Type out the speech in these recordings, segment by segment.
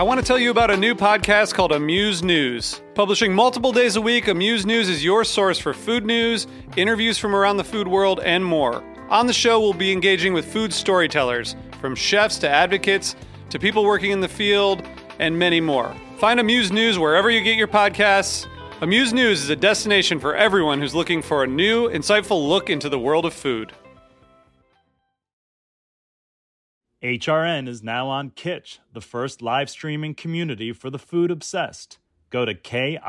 I want to tell you about a new podcast called Amuse News. Publishing multiple days a week, Amuse News is your source for food news, interviews from around the food world, and more. On the show, we'll be engaging with food storytellers, from chefs to advocates to people working in the field, and many more. Find Amuse News wherever you get your podcasts. Amuse News is a destination for everyone who's looking for a new, insightful look into the world of food. HRN is now on Kitsch, the first live streaming community for the food obsessed. Go to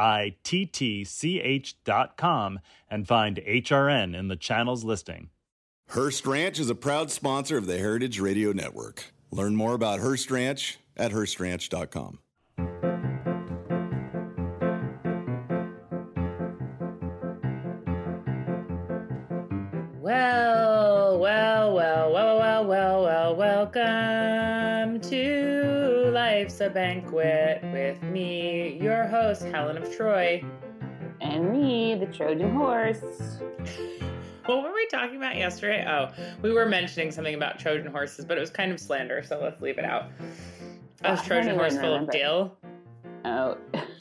kittch.com and find HRN in the channel's listing. Hearst Ranch is a proud sponsor of the Heritage Radio Network. Learn more about Hearst Ranch at HearstRanch.com. Welcome to Life's a Banquet with me, your host, Helen of Troy. And me, the Trojan Horse. What were we talking about yesterday? Oh, we were mentioning something about Trojan horses, but it was kind of slander, so let's leave it out. I was Trojan horse full of dill. Oh.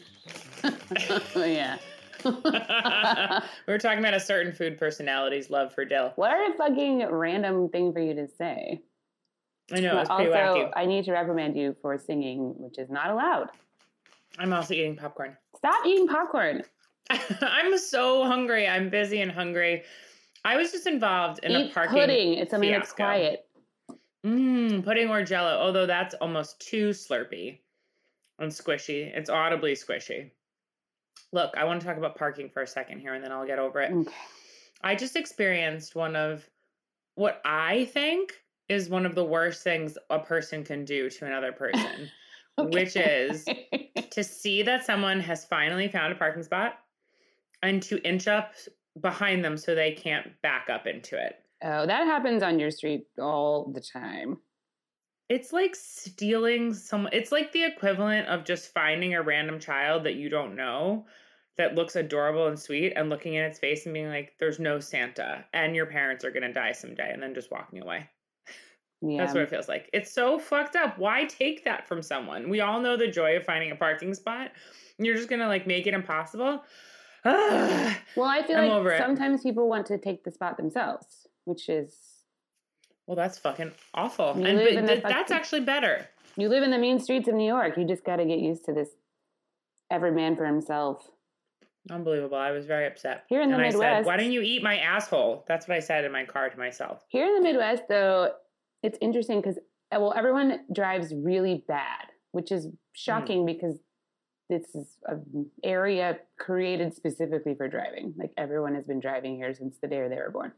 Oh, yeah. We were talking about a certain food personality's love for dill. What a fucking random thing for you to say. I know, it's pretty wacky. I need to reprimand you for singing, which is not allowed. I'm also eating popcorn. Stop eating popcorn. I'm so hungry. I'm busy and hungry. I was just involved in a parking pudding. It's something that's quiet. Pudding or Jell-O, although that's almost too slurpy and squishy. It's audibly squishy. Look, I want to talk about parking for a second here, and then I'll get over it. Okay. I just experienced one of what I think is one of the worst things a person can do to another person, which is to see that someone has finally found a parking spot and to inch up behind them so they can't back up into it. Oh, that happens on your street all the time. It's like stealing it's like the equivalent of just finding a random child that you don't know that looks adorable and sweet and looking in its face and being like, there's no Santa and your parents are going to die someday, and then just walking away. Yeah. That's what it feels like. It's so fucked up. Why take that from someone? We all know the joy of finding a parking spot. You're just going to like make it impossible. Well, I feel like sometimes people want to take the spot themselves, which is... Well, that's fucking awful. And that's actually better. You live in the mean streets of New York. You just got to get used to this every man for himself. Unbelievable. I was very upset. Here in the Midwest... I said, why didn't you eat my asshole? That's what I said in my car to myself. Here in the Midwest, though, it's interesting because, well, everyone drives really bad, which is shocking because this is an area created specifically for driving. Like, everyone has been driving here since the day they were born.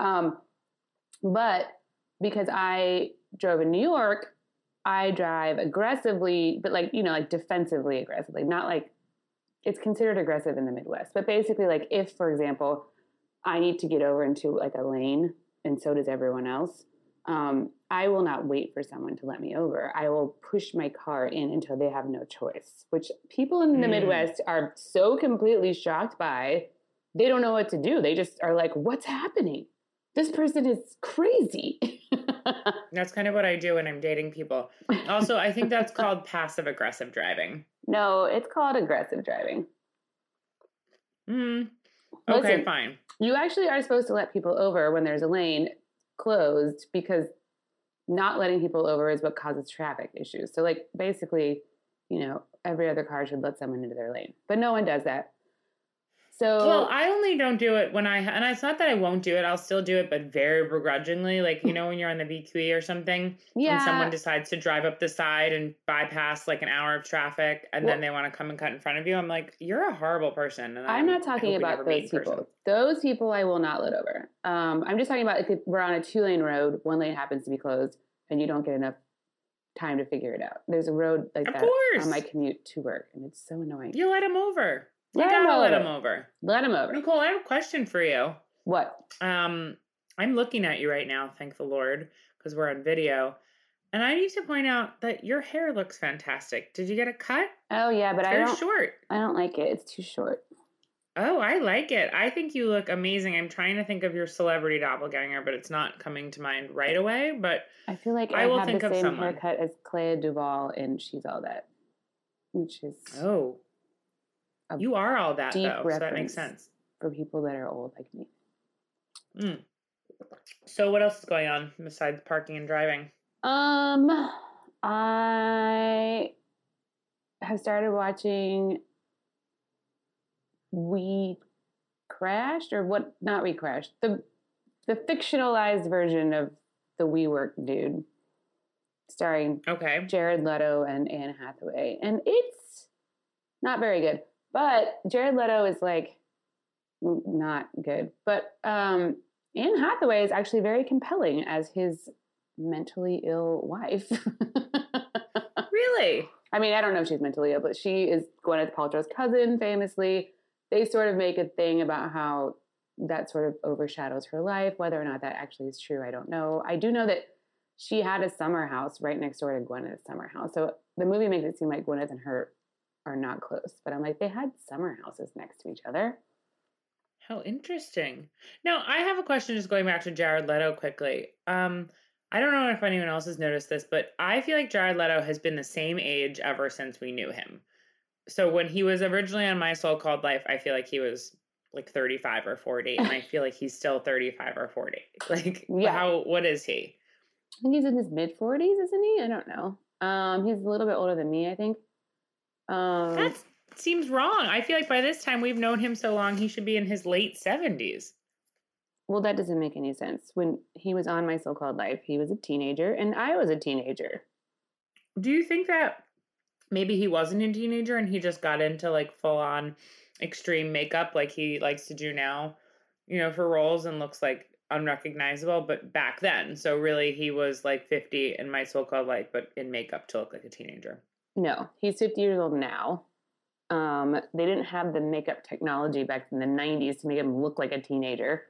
But because I drove in New York, I drive aggressively, but like, you know, like defensively aggressively, not like it's considered aggressive in the Midwest. But basically, like if, for example, I need to get over into like a lane and so does everyone else, I will not wait for someone to let me over. I will push my car in until they have no choice, which people in the Midwest are so completely shocked by. They don't know what to do. They just are like, what's happening? This person is crazy. That's kind of what I do when I'm dating people. Also, I think that's called passive-aggressive driving. No, it's called aggressive driving. Okay, Listen, fine. You actually are supposed to let people over when there's a lane closed because not letting people over is what causes traffic issues. So, like, basically, you know, every other car should let someone into their lane. But no one does that. So, well, I only don't do it when and it's not that I won't do it. I'll still do it, but very begrudgingly. Like, you know, when you're on the VQE or something, and someone decides to drive up the side and bypass like an hour of traffic, and then they want to come and cut in front of you. I'm like, you're a horrible person. And I'm not talking about those people. Those people I will not let over. I'm just talking about if we're on a 2-lane road, one lane happens to be closed, and you don't get enough time to figure it out. There's a road like that on my commute to work, and it's so annoying. You let him over. You gotta let him over. Let him over. Nicole, I have a question for you. What? I'm looking at you right now, thank the Lord, because we're on video. And I need to point out that your hair looks fantastic. Did you get a cut? Oh, yeah, but it's short. I don't like it. It's too short. Oh, I like it. I think you look amazing. I'm trying to think of your celebrity doppelganger, but it's not coming to mind right away. But I feel like I will have the same haircut as Clea Duvall in She's All That. which is you are all that though, so that makes reference sense for people that are old like me. So what else is going on besides parking and driving? I have started watching We Crashed, or what? Not We Crashed. The fictionalized version of the WeWork dude, starring Jared Leto and Anne Hathaway, and it's not very good. But Jared Leto is like not good. But Anne Hathaway is actually very compelling as his mentally ill wife. Really? I mean, I don't know if she's mentally ill, but she is Gwyneth Paltrow's cousin, famously. They sort of make a thing about how that sort of overshadows her life. Whether or not that actually is true, I don't know. I do know that she had a summer house right next door to Gwyneth's summer house. So the movie makes it seem like Gwyneth and her are not close. But I'm like, they had summer houses next to each other. How interesting. Now, I have a question just going back to Jared Leto quickly. I don't know if anyone else has noticed this, but I feel like Jared Leto has been the same age ever since we knew him. So when he was originally on My So-Called Life, I feel like he was like 35 or 40, and I feel like he's still 35 or 40. Like, what is he? I think he's in his mid-40s, isn't he? I don't know. He's a little bit older than me, I think. That seems wrong. I feel like by this time we've known him so long, he should be in his late 70s. Well, that doesn't make any sense. When he was on My So-Called Life, he was a teenager, and I was a teenager. Do you think that maybe he wasn't a teenager and he just got into like full-on extreme makeup like he likes to do now, for roles, and looks like unrecognizable, but back then? So really he was like 50 in My So-Called Life, but in makeup to look like a teenager. No, he's 50 years old now. They didn't have the makeup technology back in the 90s to make him look like a teenager.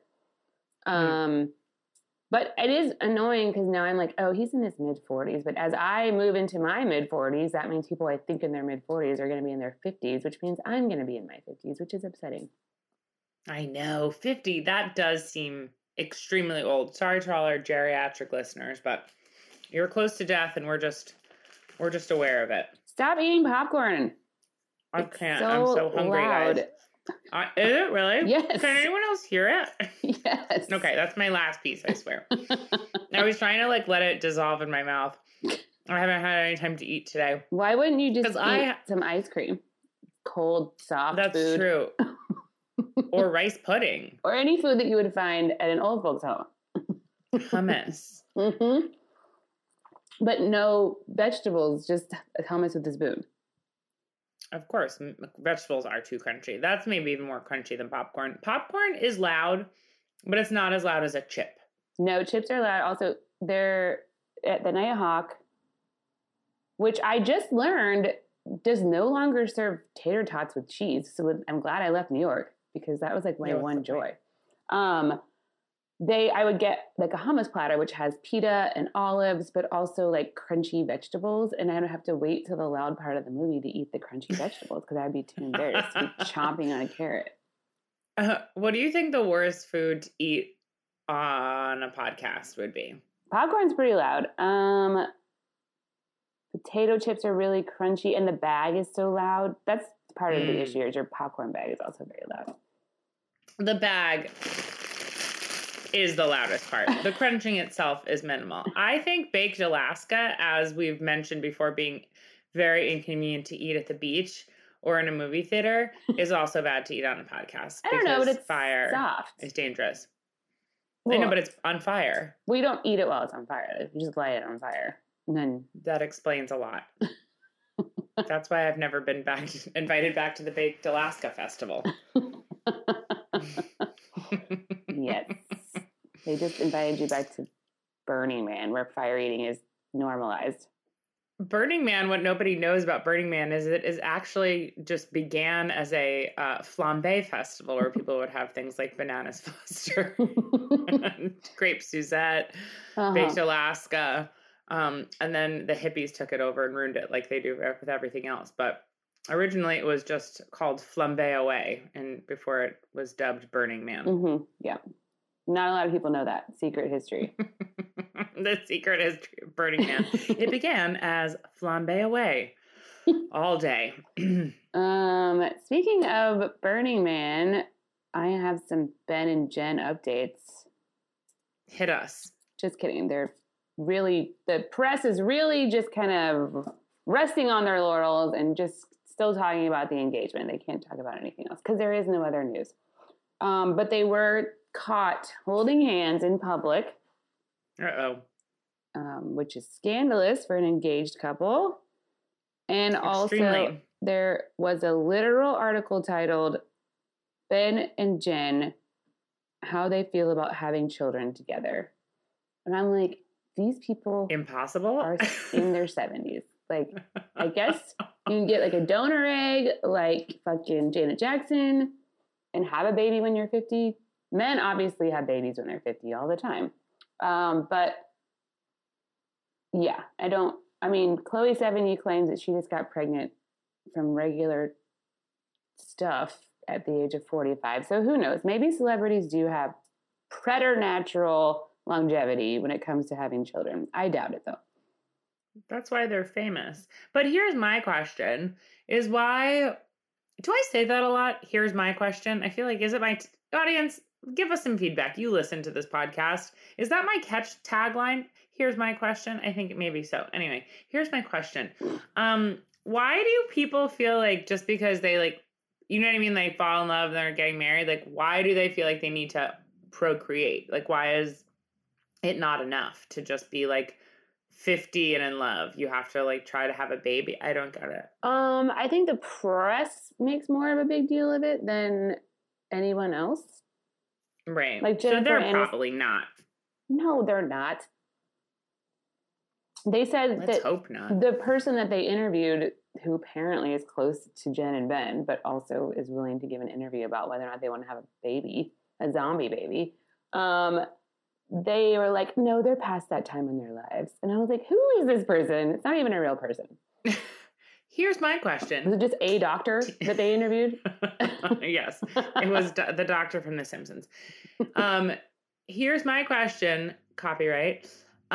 But it is annoying because now I'm like, oh, he's in his mid-40s. But as I move into my mid-40s, that means people I think in their mid-40s are going to be in their 50s, which means I'm going to be in my 50s, which is upsetting. I know. 50, that does seem extremely old. Sorry to all our geriatric listeners, but you're close to death and we're just aware of it. Stop eating popcorn. I can't. I'm so hungry, loud. guys. Is it really? Yes. Can anyone else hear it? Yes. Okay, that's my last piece, I swear. I was trying to let it dissolve in my mouth. I haven't had any time to eat today. Why wouldn't you just eat some ice cream? Cold, soft That's food. True. Or rice pudding. Or any food that you would find at an old folks' home. Hummus. Mm-hmm. But no vegetables, just hummus with a spoon. Of course, vegetables are too crunchy. That's maybe even more crunchy than popcorn. Popcorn is loud, but it's not as loud as a chip. No, chips are loud. Also, they're at the Nighthawk, which I just learned does no longer serve tater tots with cheese. So I'm glad I left New York because that was like my one joy. I would get like a hummus platter, which has pita and olives, but also like crunchy vegetables. And I don't have to wait till the loud part of the movie to eat the crunchy vegetables because I'd be too embarrassed to be chomping on a carrot. What do you think the worst food to eat on a podcast would be? Popcorn's pretty loud. Potato chips are really crunchy and the bag is so loud. That's part of the issue. Is your popcorn bag is also very loud. The bag is the loudest part. The crunching itself is minimal. I think baked Alaska, as we've mentioned before, being very inconvenient to eat at the beach or in a movie theater, is also bad to eat on a podcast. I don't know, but it's fire soft. It's dangerous. Well, I know, but it's on fire. We don't eat it while it's on fire. You just light it on fire. And then that explains a lot. That's why I've never been invited back to the Baked Alaska Festival. Yes. They just invited you back to Burning Man, where fire eating is normalized. Burning Man, what nobody knows about Burning Man is it is actually just began as a flambe festival where people would have things like bananas Foster, grape Suzette, baked Alaska, and then the hippies took it over and ruined it like they do with everything else. But originally it was just called Flambe Away, and before it was dubbed Burning Man. Mm-hmm. Yeah. Not a lot of people know that secret history. The secret history of Burning Man. It began as Flambe Away. all day. Speaking of Burning Man, I have some Ben and Jen updates. Hit us. Just kidding. The press is really just kind of resting on their laurels and just still talking about the engagement. They can't talk about anything else because there is no other news. But they were caught holding hands in public. Uh-oh. Which is scandalous for an engaged couple. And Extremely. Also, there was a literal article titled Ben and Jen, How They Feel About Having Children Together. And I'm like, these people Impossible? are in their 70s. Like, I guess you can get like a donor egg, like fucking Janet Jackson, and have a baby when you're 50. Men obviously have babies when they're 50 all the time. But yeah, Chloe Sevigny claims that she just got pregnant from regular stuff at the age of 45. So who knows? Maybe celebrities do have preternatural longevity when it comes to having children. I doubt it, though. That's why they're famous. But here's my question, is why... Do I say that a lot? Here's my question. I feel like, is it my... Audience, give us some feedback. You listen to this podcast. Is that my catch tagline? Here's my question. I think maybe so. Anyway, here's my question. Why do people feel like just because they like, you know what I mean? They fall in love and they're getting married. Like, why do they feel like they need to procreate? Like, why is it not enough to just be like 50 and in love? You have to like try to have a baby. I don't get it. I think the press makes more of a big deal of it than anyone else. Right. Like so Jennifer they're probably not. No, they're not. They said Let's that hope not. the person that they interviewed, who apparently is close to Jen and Ben, but also is willing to give an interview about whether or not they want to have a baby, a zombie baby, they were like, no, they're past that time in their lives. And I was like, who is this person? It's not even a real person. Here's my question. Was it just a doctor that they interviewed? Yes, it was the doctor from The Simpsons. Here's my question, copyright.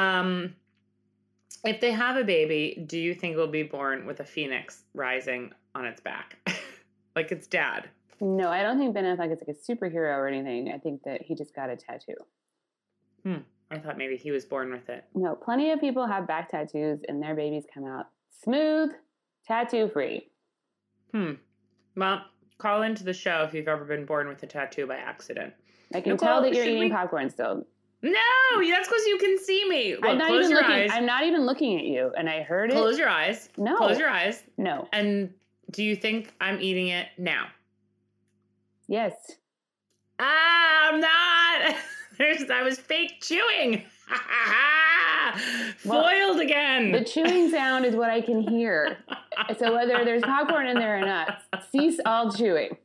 If they have a baby, do you think it will be born with a phoenix rising on its back? Like its dad? No, I don't think Ben Affleck is like a superhero or anything. I think that he just got a tattoo. I thought maybe he was born with it. No, plenty of people have back tattoos and their babies come out smooth, tattoo-free. Well, call into the show if you've ever been born with a tattoo by accident. I can tell that you're eating popcorn still. No, that's because you can see me. Look, close your eyes. I'm not even looking at you, and I heard it. Close your eyes. No. Close your eyes. No. And do you think I'm eating it now? Yes. I'm not. I was fake chewing. Foiled again. The chewing sound is what I can hear. So whether there's popcorn in there or not, cease all chewing.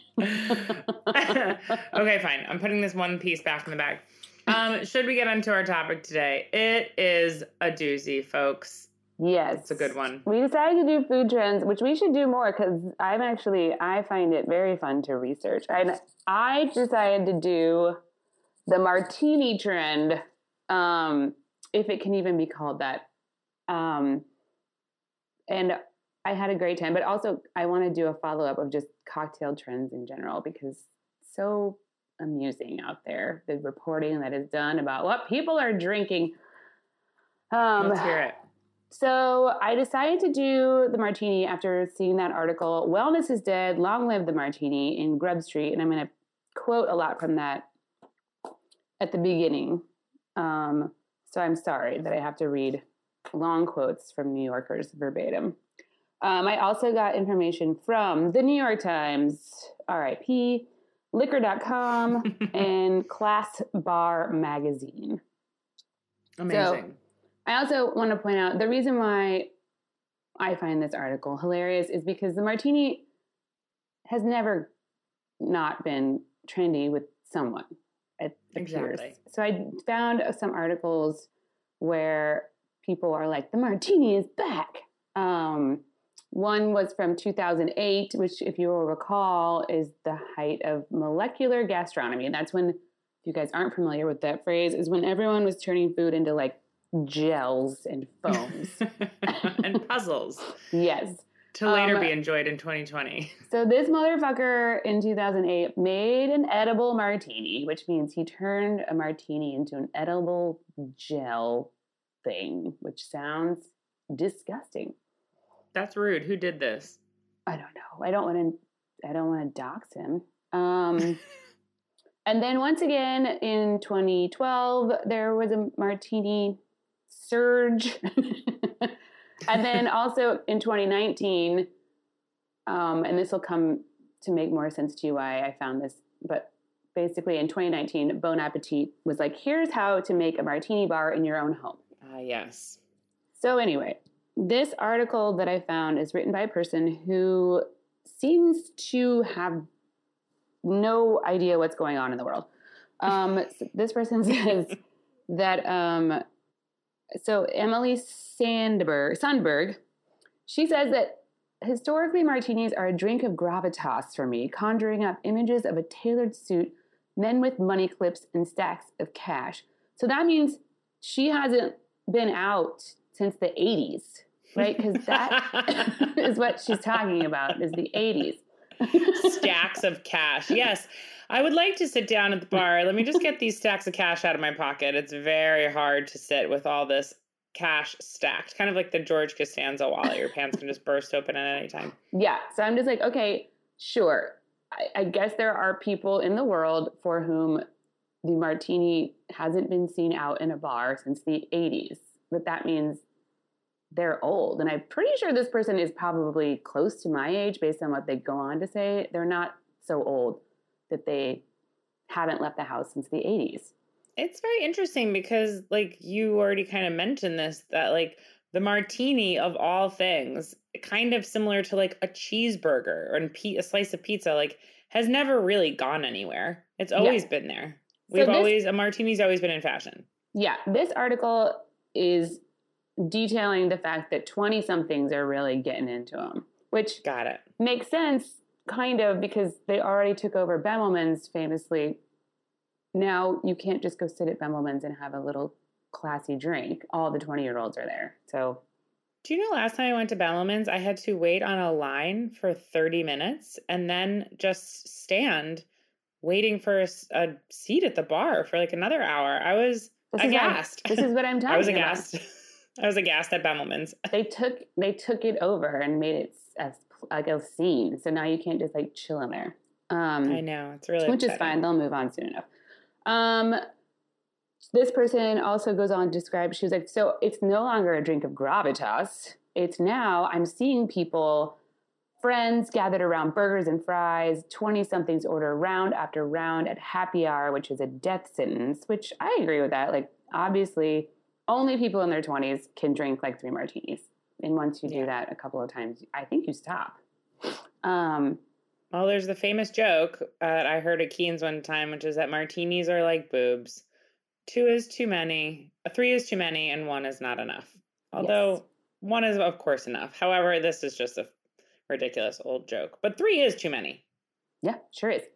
Okay, fine. I'm putting this one piece back in the bag. Should we get into our topic today? It is a doozy, folks. Yes. It's a good one. We decided to do food trends, which we should do more because I find it very fun to research. And I decided to do the martini trend, if it can even be called that. And I had a great time, but also I want to do a follow-up of just cocktail trends in general because it's so amusing out there, the reporting that is done about what people are drinking. Let's hear it. So I decided to do the martini after seeing that article, Wellness is Dead, Long Live the Martini in Grub Street. And I'm going to quote a lot from that at the beginning. So I'm sorry that I have to read long quotes from New Yorkers verbatim. I also got information from the New York Times, RIP, Liquor.com, and Class Bar Magazine. Amazing. So, I also want to point out the reason why I find this article hilarious is because the martini has never not been trendy with someone. It appears. Exactly. So I found some articles where people are like, the martini is back. One was from 2008, which, if you will recall, is the height of molecular gastronomy. And that's when, if you guys aren't familiar with that phrase, is when everyone was turning food into like gels and foams. And puzzles. Yes. To later be enjoyed in 2020. So this motherfucker in 2008 made an edible martini, which means he turned a martini into an edible gel thing, which sounds disgusting. That's rude. Who did this? I don't know. I don't want to dox him. And then once again in 2012, there was a martini surge. And then also in 2019, and this will come to make more sense to you why I found this, but basically in 2019, Bon Appetit was like, here's how to make a martini bar in your own home. Yes. So anyway, this article that I found is written by a person who seems to have no idea what's going on in the world. This person says that, so Emily Sandberg, she says that historically martinis are a drink of gravitas for me, conjuring up images of a tailored suit, men with money clips, and stacks of cash. So that means she hasn't been out since the 80s, right? Because that is what she's talking about, is the 80s. Stacks of cash. Yes. I would like to sit down at the bar. Let me just get these stacks of cash out of my pocket. It's very hard to sit with all this cash stacked. Kind of like the George Costanza wallet. Your pants can just burst open at any time. Yeah. So I'm just like, okay, sure. I guess there are people in the world for whom the martini hasn't been seen out in a bar since the 80s. But that means they're old. And I'm pretty sure this person is probably close to my age based on what they go on to say. They're not so old that they haven't left the house since the 80s. It's very interesting because, like, you already kind of mentioned this, that, like, the martini of all things, kind of similar to, like, a cheeseburger or a slice of pizza, like, has never really gone anywhere. It's always been there. A martini's always been in fashion. Yeah. This article is detailing the fact that 20-somethings are really getting into them, which got it makes sense, kind of, because they already took over Bemelman's famously. Now you can't just go sit at Bemelman's and have a little classy drink. All the 20-year-olds are there. So, do you know last time I went to Bemelman's, I had to wait on a line for 30 minutes and then just stand waiting for a seat at the bar for like another hour. I was aghast. This is what I'm talking about. I was aghast. I was aghast at Bemelman's. They took it over and made it like a scene. So now you can't just like chill in there. I know. It's really which upsetting. Is fine. They'll move on soon enough. This person also goes on to describe, she was like, so it's no longer a drink of gravitas. It's now, I'm seeing people, friends gathered around burgers and fries, 20-somethings order round after round at happy hour, which is a death sentence, which I agree with that. Like, obviously, only people in their 20s can drink like 3 martinis. And once you do that a couple of times, I think you stop. Well, there's the famous joke that I heard at Keen's one time, which is that martinis are like boobs. 2 is too many, 3 is too many, and 1 is not enough. Although 1 is, of course, enough. However, this is just a ridiculous old joke. But 3 is too many. Yeah, sure is.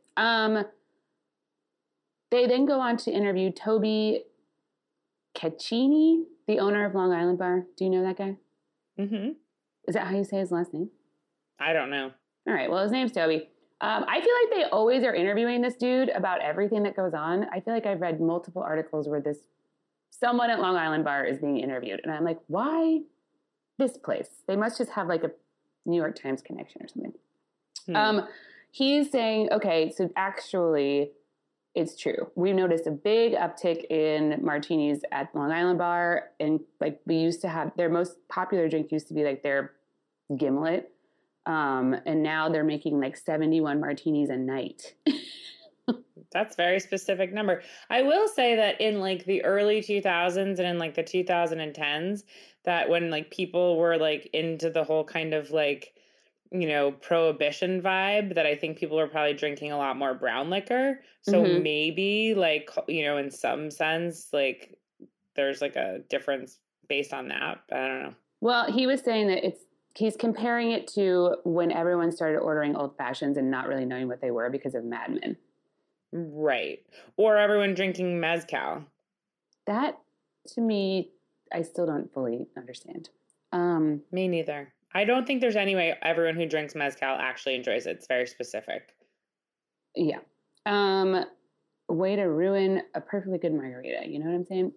They then go on to interview Toby Cecchini, the owner of Long Island Bar. Do you know that guy? Mm-hmm. Is that how you say his last name? I don't know. All right. Well, his name's Toby. I feel like they always are interviewing this dude about everything that goes on. I feel like I've read multiple articles where someone at Long Island Bar is being interviewed. And I'm like, why this place? They must just have like a New York Times connection or something. He's saying, okay, so actually it's true. We noticed a big uptick in martinis at Long Island Bar. And like we used to have, their most popular drink used to be like their gimlet. And now they're making like 71 martinis a night. That's a very specific number. I will say that in like the early 2000s and in like the 2010s, that when like people were like into the whole kind of like, you know, prohibition vibe, that I think people were probably drinking a lot more brown liquor. So maybe like, you know, in some sense, like there's like a difference based on that. But I don't know. Well, he was saying that he's comparing it to when everyone started ordering old fashions and not really knowing what they were because of Mad Men. Right. Or everyone drinking mezcal. That, to me, I still don't fully understand. Me neither. I don't think there's any way everyone who drinks mezcal actually enjoys it. It's very specific. Yeah. Way to ruin a perfectly good margarita. You know what I'm saying?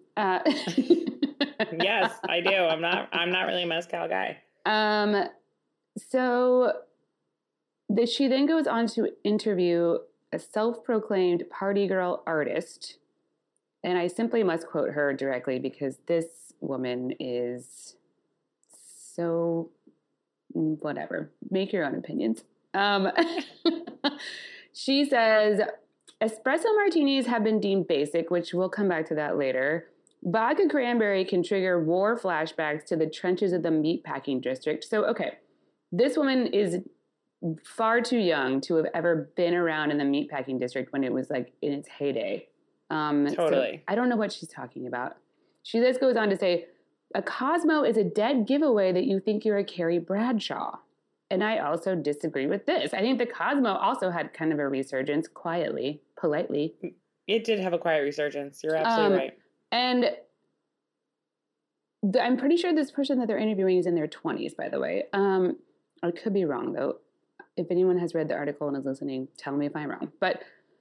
Yes, I do. I'm not really a mezcal guy. So she then goes on to interview a self-proclaimed party girl artist. And I simply must quote her directly because this woman is so whatever. Make your own opinions. She says, espresso martinis have been deemed basic, which we'll come back to that later. Vodka cranberry can trigger war flashbacks to the trenches of the meatpacking district. So, okay, this woman is far too young to have ever been around in the meatpacking district when it was like in its heyday. Totally. So I don't know what she's talking about. She just goes on to say, a Cosmo is a dead giveaway that you think you're a Carrie Bradshaw. And I also disagree with this. I think the Cosmo also had kind of a resurgence, quietly, politely. It did have a quiet resurgence. You're absolutely right. And I'm pretty sure this person that they're interviewing is in their 20s, by the way. I could be wrong, though. If anyone has read the article and is listening, tell me if I'm wrong. But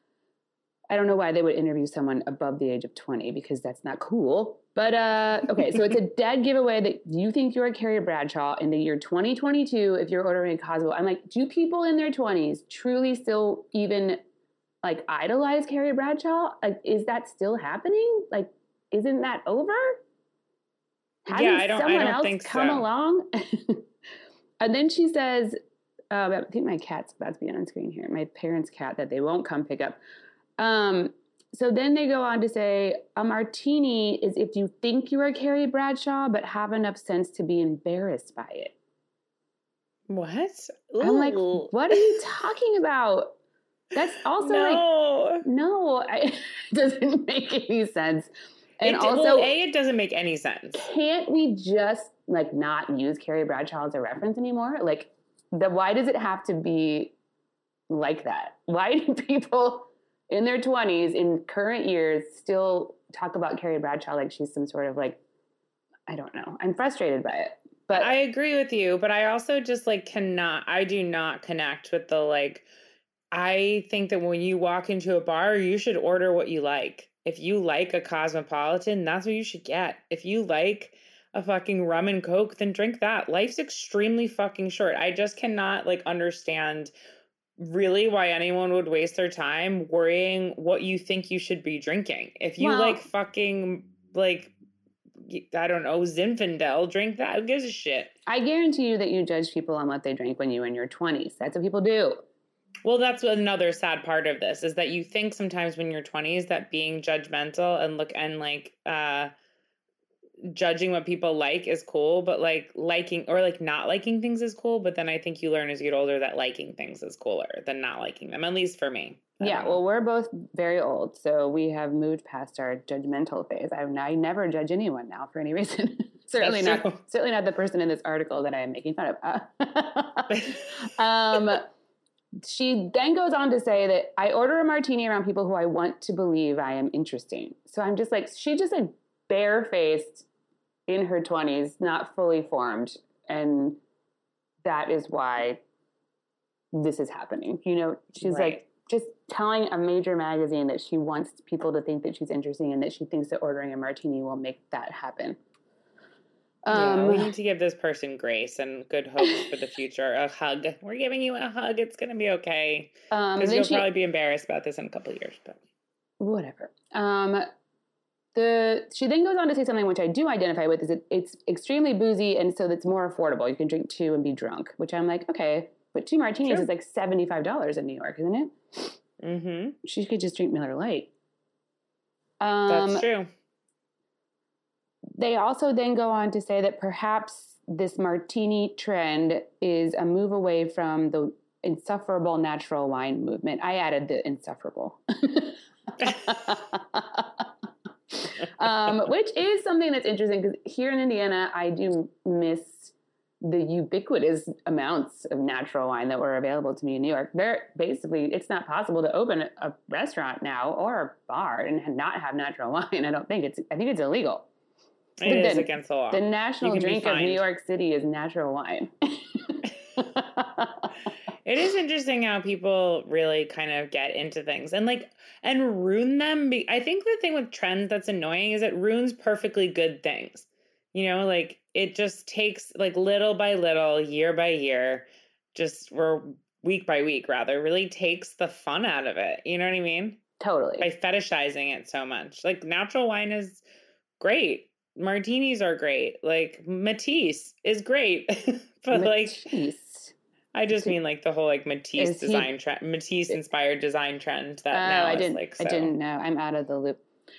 I don't know why they would interview someone above the age of 20, because that's not cool. But, okay, so it's a dead giveaway that you think you're a Carrie Bradshaw in the year 2022 if you're ordering a Cosmo. I'm like, do people in their 20s truly still even, like, idolize Carrie Bradshaw? Like, is that still happening? Like, isn't that over? Hasn't I don't think so. Come along? And then she says, I think my cat's about to be on screen here. My parents' cat that they won't come pick up. So then they go on to say, a martini is if you think you are Carrie Bradshaw, but have enough sense to be embarrassed by it. What? Ooh. I'm like, what are you talking about? That's also it doesn't make any sense. And it doesn't make any sense. Can't we just like not use Carrie Bradshaw as a reference anymore? Like, why does it have to be like that? Why do people in their 20s, in current years, still talk about Carrie Bradshaw like she's some sort of like, I don't know. I'm frustrated by it. But I agree with you, but I also just like I do not connect with the like, I think that when you walk into a bar, you should order what you like. If you like a Cosmopolitan, that's what you should get. If you like a fucking rum and Coke, then drink that. Life's extremely fucking short. I just cannot like understand really why anyone would waste their time worrying what you think you should be drinking. If you like fucking like, I don't know, Zinfandel, drink that. Who gives a shit? I guarantee you that you judge people on what they drink when you were in your 20s. That's what people do. Well, that's another sad part of this is that you think sometimes when you're 20s that being judgmental and judging what people like is cool, but like liking or like not liking things is cool. But then I think you learn as you get older that liking things is cooler than not liking them, at least for me. Yeah, well, we're both very old, so we have moved past our judgmental phase. I never judge anyone now for any reason. Certainly not the person in this article that I am making fun of. She then goes on to say that I order a martini around people who I want to believe I am interesting. So I'm just like, she just like barefaced in her 20s, not fully formed. And that is why this is happening. You know, she's like just telling a major magazine that she wants people to think that she's interesting and that she thinks that ordering a martini will make that happen. We need to give this person grace and good hopes for the future. A hug. We're giving you a hug. It's going to be okay. Because you'll probably be embarrassed about this in a couple of years. But whatever. She then goes on to say something which I do identify with, is it's extremely boozy, and so it's more affordable. You can drink 2 and be drunk, which I'm like, okay, but 2 martinis is like $75 in New York, isn't it? Mm-hmm. She could just drink Miller Lite. That's true. They also then go on to say that perhaps this martini trend is a move away from the insufferable natural wine movement. I added the insufferable. Which is something that's interesting because here in Indiana, I do miss the ubiquitous amounts of natural wine that were available to me in New York. It's not possible to open a restaurant now or a bar and not have natural wine. I think it's illegal. It is against the law. The national drink of New York City is natural wine. It is interesting how people really kind of get into things and ruin them. I think the thing with trends that's annoying is it ruins perfectly good things. You know, like it just takes like little by little, year by year, or week by week rather, really takes the fun out of it. You know what I mean? Totally. By fetishizing it so much. Like natural wine is great. Martinis are great. Like Matisse is great. But Matisse. I just mean like the whole like Matisse trend, Matisse inspired design trend that now I didn't know. I'm out of the loop.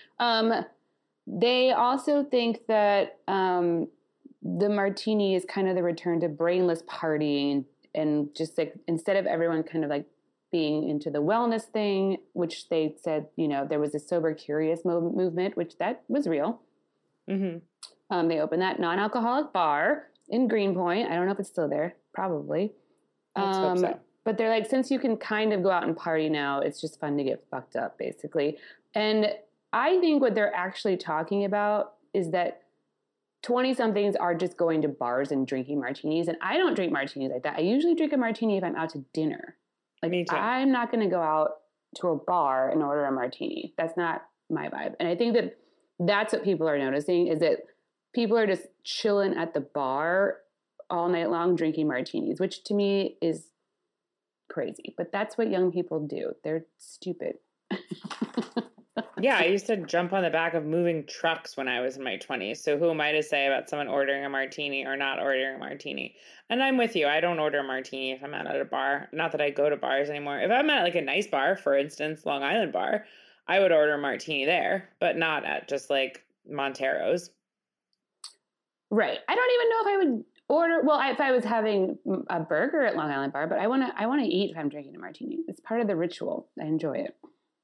They also think that the martini is kind of the return to brainless partying and just like instead of everyone kind of like being into the wellness thing, which they said, you know, there was a sober curious movement, which that was real. Mm-hmm. They opened that non-alcoholic bar in Greenpoint. I don't know if it's still there. Probably. Let's hope so. But they're like, since you can kind of go out and party now, it's just fun to get fucked up, basically. And I think what they're actually talking about is that 20-somethings are just going to bars and drinking martinis. And I don't drink martinis like that. I usually drink a martini if I'm out to dinner. Like, me too. I'm not going to go out to a bar and order a martini. That's not my vibe. And I think that that's what people are noticing is that people are just chilling at the bar all night long drinking martinis, which to me is crazy. But that's what young people do. They're stupid. Yeah, I used to jump on the back of moving trucks when I was in my 20s. So who am I to say about someone ordering a martini or not ordering a martini? And I'm with you. I don't order a martini if I'm out at a bar. Not that I go to bars anymore. If I'm at like a nice bar, for instance, Long Island bar, I would order a martini there, but not at just like Montero's. Right. I don't even know if I would order. Well, if I was having a burger at Long Island bar, but I want to eat if I'm drinking a martini. It's part of the ritual. I enjoy it.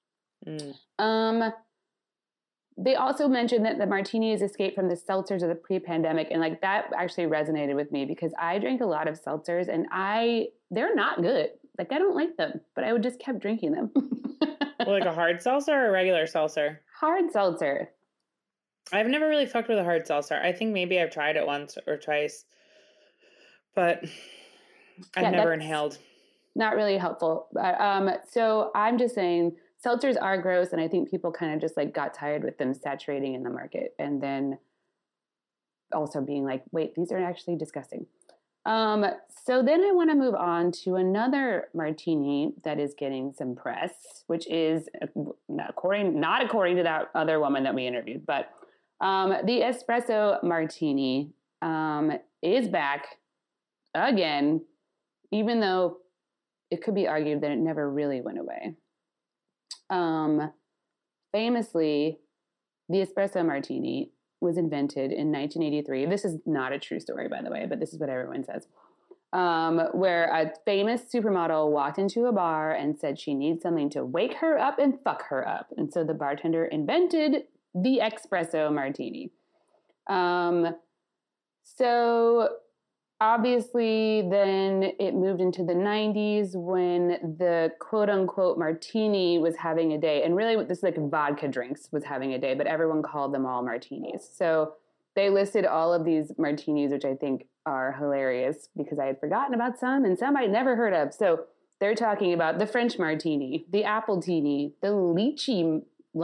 They also mentioned that the martini is escaped from the seltzers of the pre-pandemic, and like that actually resonated with me because I drank a lot of seltzers and they're not good. Like I don't like them, but I would just kept drinking them. Well, like a hard seltzer or a regular seltzer? Hard seltzer. I've never really fucked with a hard seltzer. I think maybe I've tried it once or twice, but I've never inhaled. Not really helpful. So I'm just saying seltzers are gross, and I think people kind of just like got tired with them saturating in the market, and then also being like, wait, these are actually disgusting. So then I want to move on to another martini that is getting some press, which is not according to that other woman that we interviewed, but the espresso martini is back again, even though it could be argued that it never really went away. Famously, the espresso martini was invented in 1983. This is not a true story, by the way, but this is what everyone says. Where a famous supermodel walked into a bar and said she needs something to wake her up and fuck her up. And so the bartender invented the espresso martini. So obviously then it moved into the 90s when the quote unquote martini was having a day. And really this like vodka drinks was having a day, but everyone called them all martinis. So they listed all of these martinis, which I think are hilarious because I had forgotten about some and some I'd never heard of. So they're talking about the French martini, the apple-tini, the lychee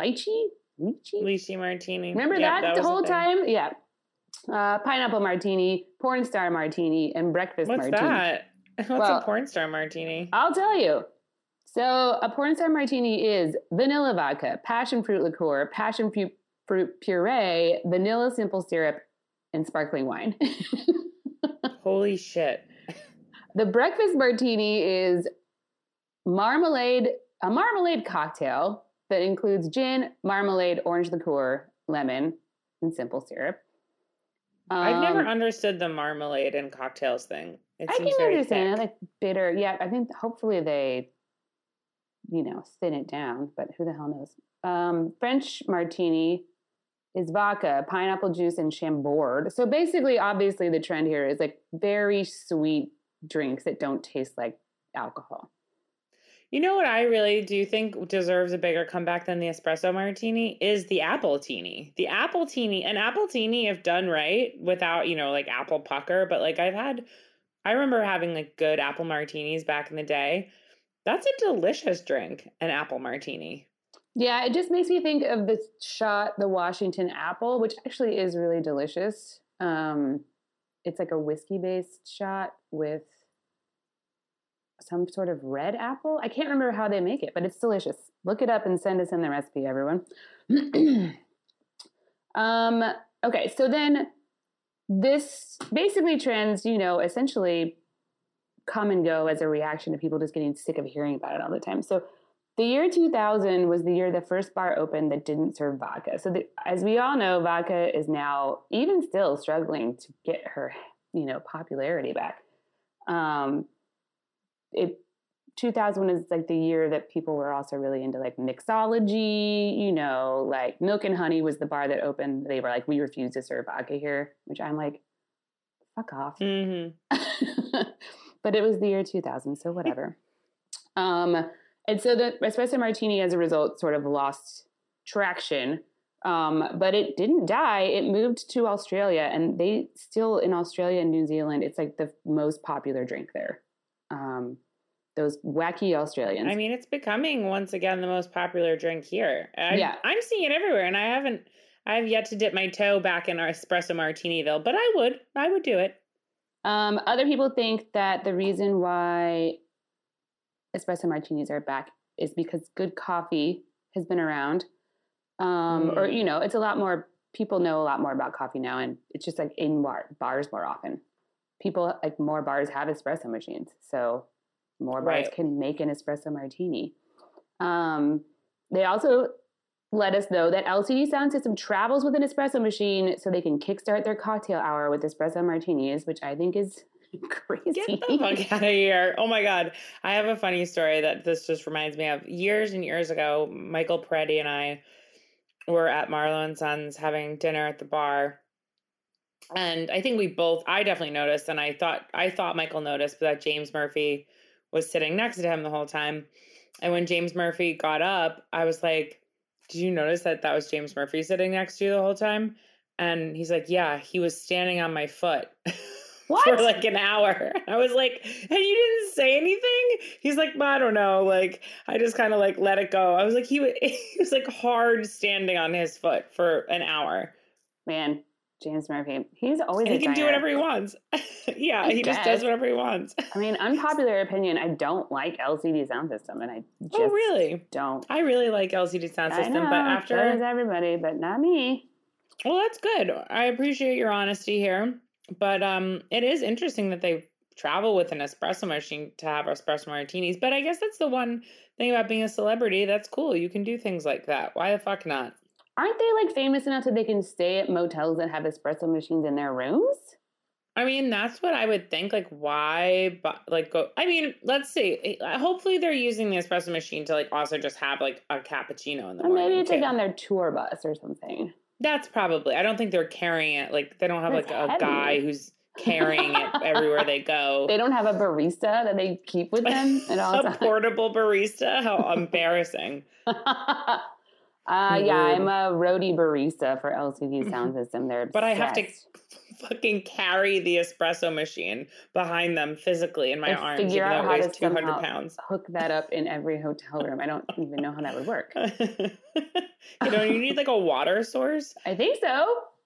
martini. Remember that the whole time? Yeah. Pineapple martini, porn star martini, and breakfast martini. What's that? What's a porn star martini? I'll tell you. So a porn star martini is vanilla vodka, passion fruit liqueur, passion fruit puree, vanilla simple syrup, and sparkling wine. Holy shit. The breakfast martini is a marmalade cocktail that includes gin, marmalade, orange liqueur, lemon, and simple syrup. I've never understood the marmalade and cocktails thing. I can understand it, like bitter. Yeah, I think hopefully they, thin it down, but who the hell knows? French martini is vodka, pineapple juice, and Chambord. So basically, obviously, the trend here is like very sweet drinks that don't taste like alcohol. You know what I really do think deserves a bigger comeback than the espresso martini is the apple-tini. The apple-tini, if done right, without, like apple pucker, but like I've had I remember having like good apple martinis back in the day. That's a delicious drink, an apple martini. Yeah, it just makes me think of the shot, the Washington apple, which actually is really delicious. It's like a whiskey-based shot with some sort of red apple. I can't remember how they make it, but it's delicious. Look it up and send us in the recipe, everyone. Okay, so then this basically trends, essentially come and go as a reaction to people just getting sick of hearing about it all the time. So the year 2000 was the year the first bar opened that didn't serve vodka. So as we all know, vodka is now even still struggling to get her, popularity back. 2000 is like the year that people were also really into like mixology, like Milk and Honey was the bar that opened. They were like, we refuse to serve vodka here, which I'm like, fuck off. Mm-hmm. But it was the year 2000, so whatever. And so the espresso martini, as a result, sort of lost traction. But it didn't die. It moved to Australia, and they still, in Australia and New Zealand, it's like the most popular drink there. Those wacky Australians. I mean, it's becoming once again the most popular drink here. I'm seeing it everywhere, and I have yet to dip my toe back in our espresso martiniville, but I would do it. Other people think that the reason why espresso martinis are back is because good coffee has been around. Or, it's a lot more, people know a lot more about coffee now, and it's just like in bars more often. People, like more bars have espresso machines, so more bars can make an espresso martini. They also let us know that LCD Sound System travels with an espresso machine so they can kickstart their cocktail hour with espresso martinis, which I think is crazy. Get the fuck out of here. Oh my God. I have a funny story that this just reminds me of. Years and years ago, Michael Peretti and I were at Marlowe & Sons having dinner at the bar. And I think I definitely noticed, and I thought Michael noticed, but that James Murphy was sitting next to him the whole time. And when James Murphy got up, I was like, did you notice that was James Murphy sitting next to you the whole time? And he's like, yeah, he was standing on my foot. What? For like an hour. I was like, and you didn't say anything? He's like, well, I don't know. Like, I just kind of like let it go. I was like, he was like hard standing on his foot for an hour. Man, James Murphy. He's always and he can do whatever he wants. Yeah, he just does whatever he wants. I mean, unpopular opinion, I don't like LCD Sound System, and I just really don't. I really like LCD Sound System, I know, but after so does everybody, but not me. Well, that's good. I appreciate your honesty here. But it is interesting that they travel with an espresso machine to have espresso martinis. But I guess that's the one thing about being a celebrity. That's cool. You can do things like that. Why the fuck not? Aren't they like famous enough that they can stay at motels that have espresso machines in their rooms? I mean, that's what I would think. Like, why? Like, go. I mean, let's see. Hopefully, they're using the espresso machine to like also just have like a cappuccino in the morning. Or maybe it's like on their tour bus or something. That's probably. I don't think they're carrying it. Like, they don't have like a guy who's carrying it everywhere they go. They don't have a barista that they keep with them at all times. A portable barista? How embarrassing. Yeah, I'm a roadie barista for LCD Sound System. They're obsessed. But I have to fucking carry the espresso machine behind them physically in my arms. Figure out how to 200 pounds. Hook that up in every hotel room. I don't even know how that would work. You need like a water source? I think so.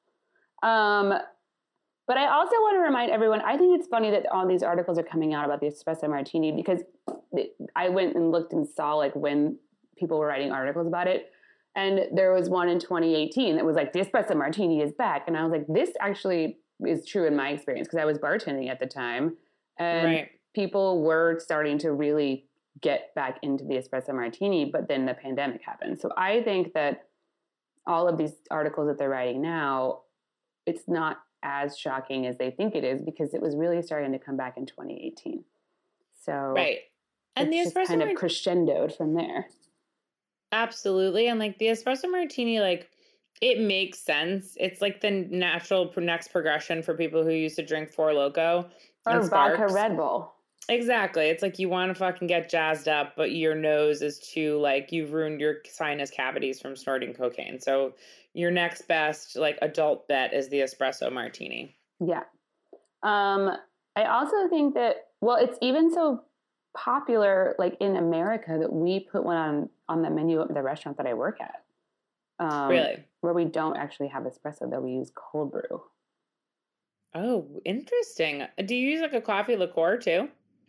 But I also want to remind everyone, I think it's funny that all these articles are coming out about the espresso martini, because I went and looked and saw like when people were writing articles about it. And there was one in 2018 that was like, the espresso martini is back. And I was like, this actually is true in my experience, because I was bartending at the time. And people were starting to really get back into the espresso martini, but then the pandemic happened. So I think that all of these articles that they're writing now, it's not as shocking as they think it is, because it was really starting to come back in 2018. So and the espresso kind of crescendoed from there. Absolutely. And like the espresso martini, like it makes sense. It's like the natural next progression for people who used to drink Four Loko or vodka Red Bull. Exactly. It's like you want to fucking get jazzed up, but your nose is too, like, you've ruined your sinus cavities from snorting cocaine. So your next best like adult bet is the espresso martini. Yeah. I also think that, well, it's even so popular, like in America, that we put one on the menu at the restaurant that I work at. Really? Where we don't actually have espresso, though we use cold brew. Oh, interesting. Do you use like a coffee liqueur too?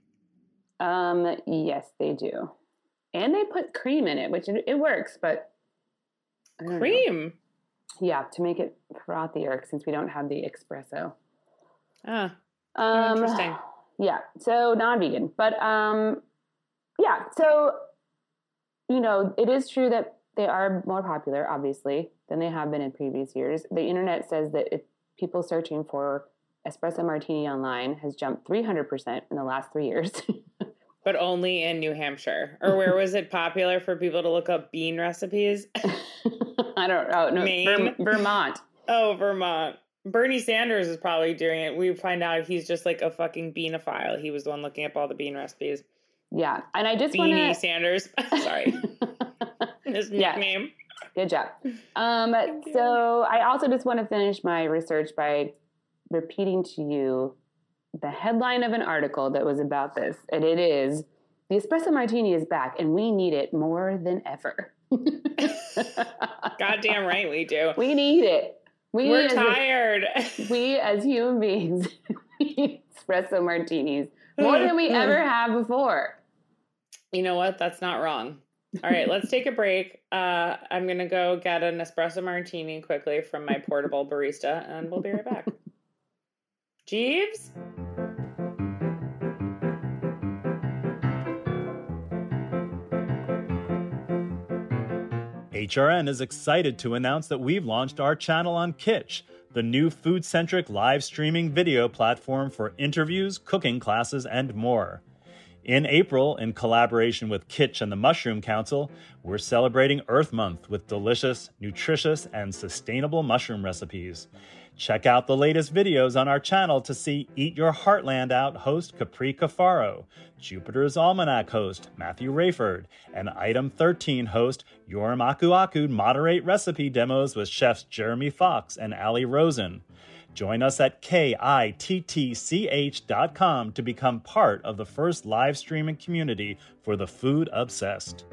Yes, they do. And they put cream in it, which it works, but I don't know. Cream? Yeah, to make it frothier since we don't have the espresso. Ah, interesting. Yeah, so non-vegan. But yeah, so, you know, it is true that they are more popular, obviously, than they have been in previous years. The internet says that people searching for espresso martini online has jumped 300% in the last 3 years. But only in New Hampshire. Or where was it popular for people to look up bean recipes? I don't know. No, Maine? Vermont. Oh, Vermont. Bernie Sanders is probably doing it. We find out he's just like a fucking beanophile. He was the one looking up all the bean recipes. Yeah. And I just Beanie want to... Sanders. Sorry. His nickname. Good job. So I also just want to finish my research by repeating to you the headline of an article that was about this. And it is, "The espresso martini is back and we need it more than ever." Goddamn right we do. We need it. We're tired. We as human beings need espresso martinis more than we ever have before. You know what? That's not wrong. All right, let's take a break. I'm going to go get an espresso martini quickly from my portable barista, and we'll be right back. Jeeves? HRN is excited to announce that we've launched our channel on Kitsch, the new food-centric live streaming video platform for interviews, cooking classes, and more. In April, in collaboration with Kitsch and the Mushroom Council, we're celebrating Earth Month with delicious, nutritious, and sustainable mushroom recipes. Check out the latest videos on our channel to see Eat Your Heartland Out host Capri Cafaro, Jupiter's Almanac host Matthew Rayford, and Item 13 host Yoram Aku Aku moderate recipe demos with chefs Jeremy Fox and Ali Rosen. Join us at kittch.com to become part of the first live streaming community for the food obsessed.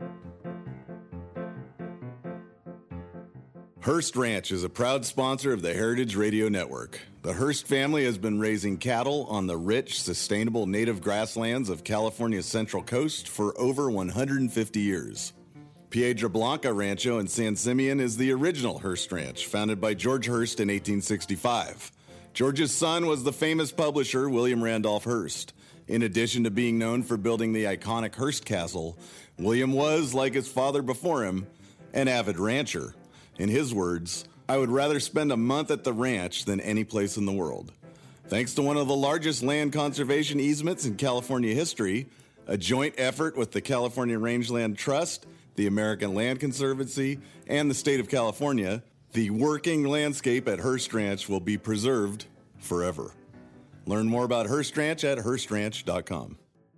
Hearst Ranch is a proud sponsor of the Heritage Radio Network. The Hearst family has been raising cattle on the rich, sustainable native grasslands of California's Central Coast for over 150 years. Piedra Blanca Rancho in San Simeon is the original Hearst Ranch, founded by George Hearst in 1865. George's son was the famous publisher William Randolph Hearst. In addition to being known for building the iconic Hearst Castle, William was, like his father before him, an avid rancher. In his words, "I would rather spend a month at the ranch than any place in the world." Thanks to one of the largest land conservation easements in California history, a joint effort with the California Rangeland Trust, the American Land Conservancy, and the state of California, the working landscape at Hearst Ranch will be preserved forever. Learn more about Hearst Ranch at HearstRanch.com.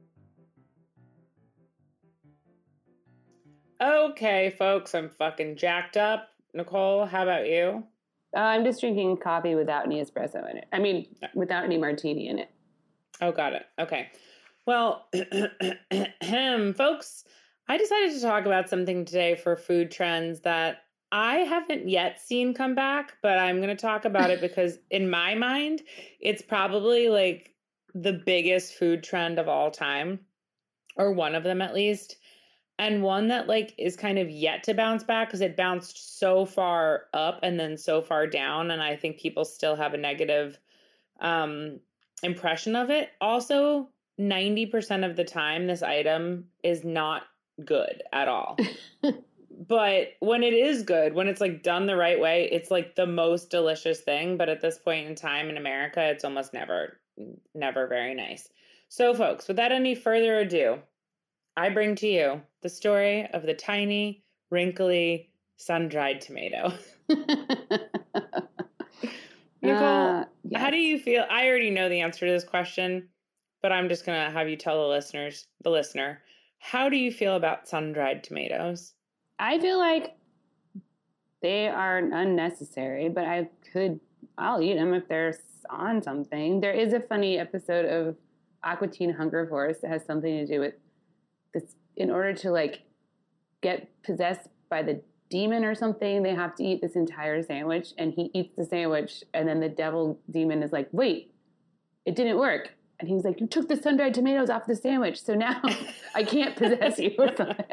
Okay, folks, I'm fucking jacked up. Nicole, how about you? I'm just drinking coffee without any espresso in it. I mean, without any martini in it. Oh, got it. Okay. Well, folks, I decided to talk about something today for food trends that I haven't yet seen come back, but I'm going to talk about it because in my mind, it's probably like the biggest food trend of all time, or one of them at least. And one that like is kind of yet to bounce back because it bounced so far up and then so far down. And I think people still have a negative impression of it. Also, 90% of the time, this item is not good at all. But when it is good, when it's like done the right way, it's like the most delicious thing. But at this point in time in America, it's almost never very nice. So folks, without any further ado, I bring to you the story of the tiny, wrinkly, sun-dried tomato. Nicole, yes. How do you feel? I already know the answer to this question, but I'm just going to have you tell the listener, how do you feel about sun-dried tomatoes? I feel like they are unnecessary, but I could I'll eat them if they're on something. There is a funny episode of Aqua Teen Hunger Force that has something to do with this. In order to like get possessed by the demon or something, they have to eat this entire sandwich, and he eats the sandwich, and then the devil demon is like, wait, it didn't work. And he's like, you took the sun-dried tomatoes off the sandwich, so now I can't possess you or something.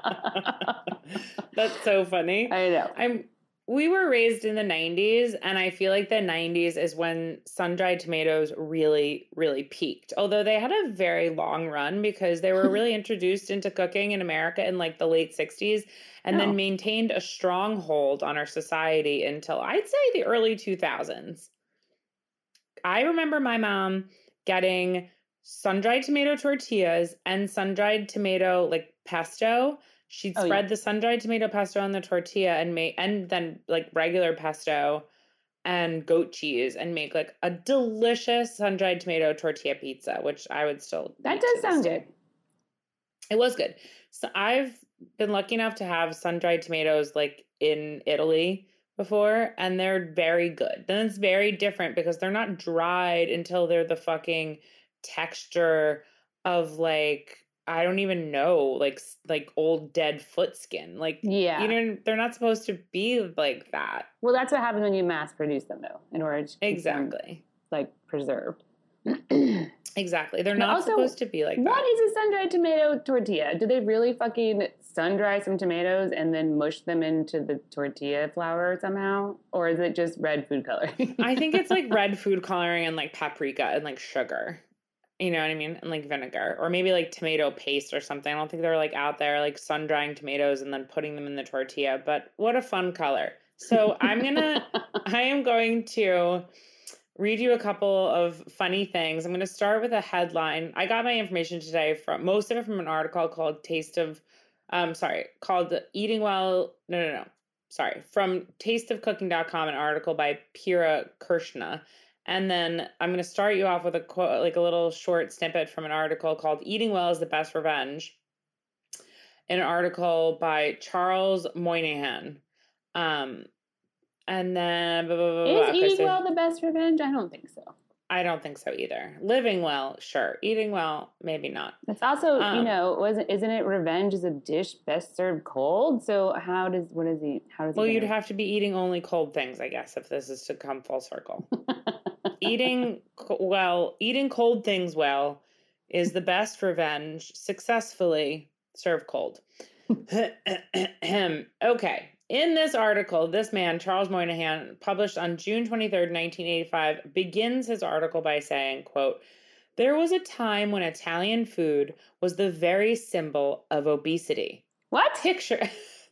That's so funny. I know. We were raised in the 90s, and I feel like the 90s is when sun-dried tomatoes really, really peaked. Although they had a very long run because they were really introduced into cooking in America in like the late 60s and then maintained a strong hold on our society until I'd say the early 2000s. I remember my mom getting sun-dried tomato tortillas and sun-dried tomato like pesto. She'd spread the sun-dried tomato pesto on the tortilla and then like regular pesto and goat cheese and make like a delicious sun-dried tomato tortilla pizza, which I would still That does sound good. It was good. So I've been lucky enough to have sun-dried tomatoes like in Italy before, and they're very good. Then it's very different because they're not dried until they're the fucking texture of like, I don't even know, like old dead foot skin. Like, yeah, you know, they're not supposed to be like that. Well, that's what happens when you mass produce them, though, in order to keep them, like, preserved. Exactly. They're not supposed to be like that. What is a sun-dried tomato tortilla? Do they really fucking sun-dry some tomatoes and then mush them into the tortilla flour somehow? Or is it just red food coloring? I think it's like red food coloring and like paprika and like sugar. You know what I mean? And like vinegar. Or maybe like tomato paste or something. I don't think they're like out there like sun-drying tomatoes and then putting them in the tortilla. But what a fun color. So I am going to read you a couple of funny things. I'm going to start with a headline. I got my information today from most of it from an article called from tasteofcooking.com, an article by Pira Krishna. And then I'm going to start you off with a quote, like a little short snippet from an article called Eating Well is the Best Revenge, an article by Charles Moynihan. And then... Is eating well the best revenge? I don't think so. I don't think so either. Living well, sure. Eating well, maybe not. It's also, isn't it revenge is a dish best served cold? So you'd have to be eating only cold things, I guess, if this is to come full circle. Eating cold things well is the best revenge, successfully served cold. Okay. In this article, this man, Charles Moynihan, published on June 23rd, 1985, begins his article by saying, quote, "There was a time when Italian food was the very symbol of obesity." What? Picture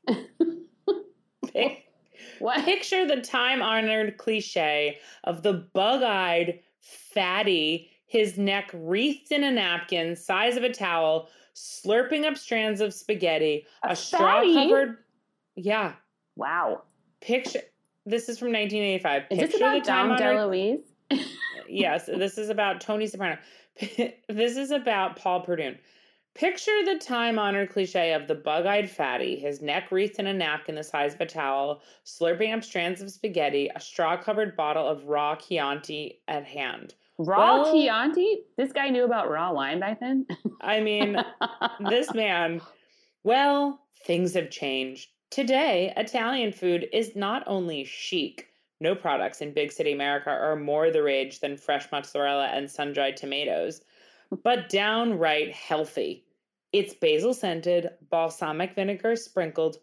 the time-honored cliche of the bug-eyed fatty, his neck wreathed in a napkin, size of a towel, slurping up strands of spaghetti, a straw-covered... Yeah. Wow. This is from 1985. Is this about Dom DeLuise? Yes, this is about Tony Soprano. This is about Paul Perdue. Picture the time-honored cliche of the bug-eyed fatty, his neck wreathed in a napkin the size of a towel, slurping up strands of spaghetti, a straw-covered bottle of raw Chianti at hand. Chianti? This guy knew about raw wine back then? I mean, this man, things have changed. Today, Italian food is not only chic. No products in big city America are more the rage than fresh mozzarella and sun-dried tomatoes, but downright healthy. It's basil-scented, balsamic vinegar sprinkled,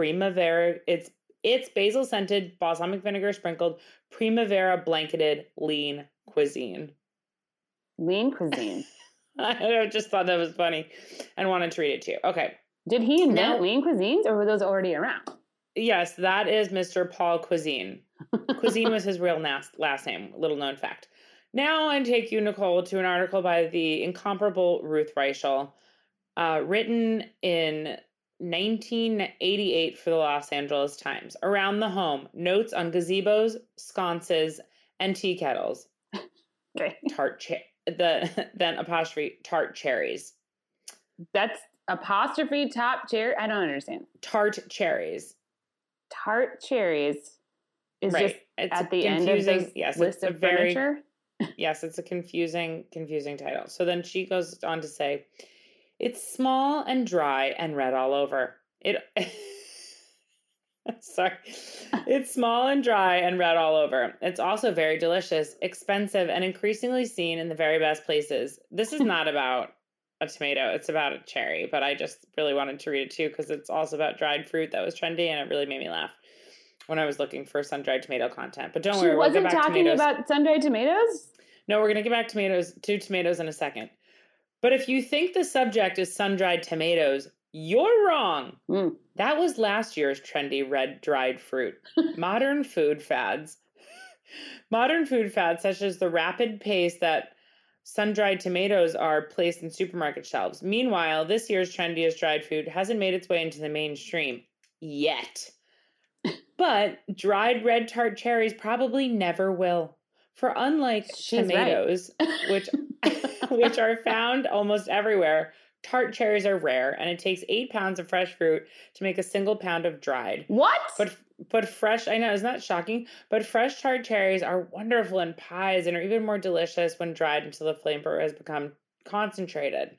It's basil-scented, balsamic vinegar sprinkled, primavera blanketed lean cuisine. Lean cuisine. I just thought that was funny and wanted to read it to you. Okay. Did he invent lean cuisines, or were those already around? Yes, that is Mr. Paul Cuisine. Cuisine was his real last name, little known fact. Now I take you, Nicole, to an article by the incomparable Ruth Reichel, written in 1988 for the Los Angeles Times. Around the home, notes on gazebos, sconces, and tea kettles. Okay. Then apostrophe tart cherries. That's apostrophe top cherry. I don't understand. Tart cherries. Tart cherries is right. just It's at the end of this list of furniture. Yes, it's a confusing title. So then she goes on to say, it's small and dry and red all over. Sorry. It's small and dry and red all over. It's also very delicious, expensive, and increasingly seen in the very best places. This is not about a tomato. It's about a cherry, but I just really wanted to read it too because it's also about dried fruit that was trendy, and it really made me laugh when I was looking for sun-dried tomato content. But don't worry, we'll get back to tomatoes. She wasn't talking about sun-dried tomatoes? No, we're going to get back to tomatoes in a second. But if you think the subject is sun-dried tomatoes, you're wrong. That was last year's trendy red dried fruit. Modern food fads such as the rapid pace that sun-dried tomatoes are placed in supermarket shelves. Meanwhile, this year's trendiest dried food hasn't made its way into the mainstream yet. But dried red tart cherries probably never will. For unlike tomatoes, right. which are found almost everywhere, tart cherries are rare, and it takes 8 pounds of fresh fruit to make a single pound of dried. What? But fresh, I know, isn't that shocking? But fresh tart cherries are wonderful in pies and are even more delicious when dried until the flavor has become concentrated.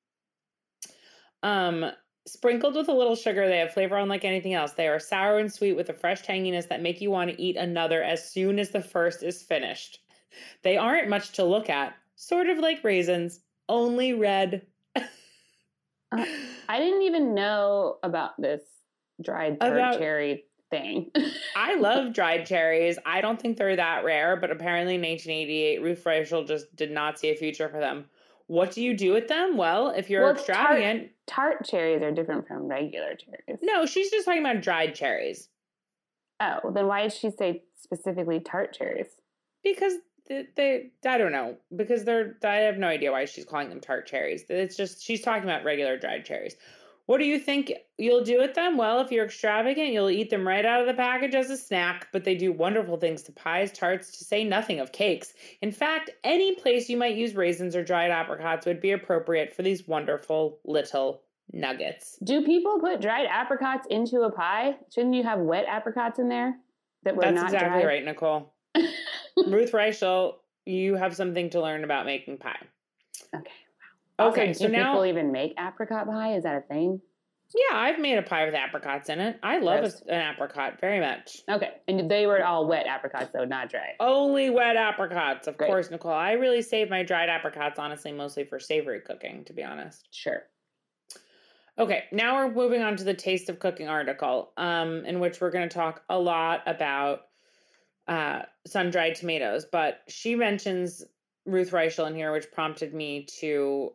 Sprinkled with a little sugar, they have flavor unlike anything else. They are sour and sweet with a fresh tanginess that make you want to eat another as soon as the first is finished. They aren't much to look at, sort of like raisins, only red. I didn't even know about this dried tart cherry thing. I love dried cherries. I don't think they're that rare, but apparently in 1888, Ruth Reichl just did not see a future for them. What do you do with them? Well, if you're extravagant... Tart cherries are different from regular cherries. No, she's just talking about dried cherries. Oh, then why did she say specifically tart cherries? Because they I don't know. Because I have no idea why she's calling them tart cherries. It's just, she's talking about regular dried cherries. What do you think you'll do with them? Well, if you're extravagant, you'll eat them right out of the package as a snack, but they do wonderful things to pies, tarts, to say nothing of cakes. In fact, any place you might use raisins or dried apricots would be appropriate for these wonderful little nuggets. Do people put dried apricots into a pie? Shouldn't you have wet apricots in there that were not dried? That's exactly right, Nicole. Ruth Reichl, you have something to learn about making pie. Okay. Okay, so now... Do people even make apricot pie? Is that a thing? Yeah, I've made a pie with apricots in it. I love an apricot very much. Okay, and they were all wet apricots, though, not dry. Only wet apricots, of course, Nicole. I really save my dried apricots, honestly, mostly for savory cooking, to be honest. Sure. Okay, now we're moving on to the Taste of Cooking article, in which we're going to talk a lot about sun-dried tomatoes. But she mentions Ruth Reichl in here, which prompted me to